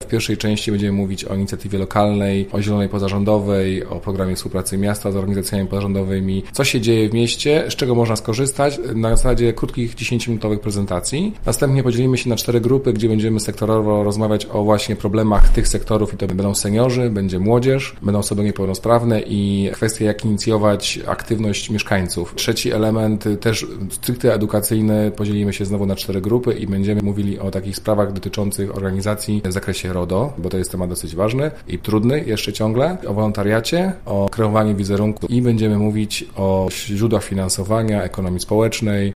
pierwszej części będziemy mówić o inicjatywie lokalnej, o zielonej pozarządowej, o programie współpracy miasta z organizacjami pozarządowymi, co się dzieje w mieście, z czego można skorzystać na zasadzie krótkich 10-minutowych prezentacji. Następnie podzielimy się na 4 grupy, gdzie będziemy sektorowo rozmawiać o właśnie problemach tych sektorów i to będą seniorzy, będzie młodzież, będą osoby niepełnosprawne i kwestie, jak inicjować aktywność mieszkańców. Trzeci element, też stricte edukacyjny, podzielimy się znowu na 4 grupy i będziemy mówili o takich sprawach dotyczących organizacji w zakresie RODO, bo to jest temat dosyć ważny i trudny jeszcze ciągle, o wolontariacie, o kreowaniu wizerunku i będziemy mówić o źródłach finansowania, ekonomii społecznej,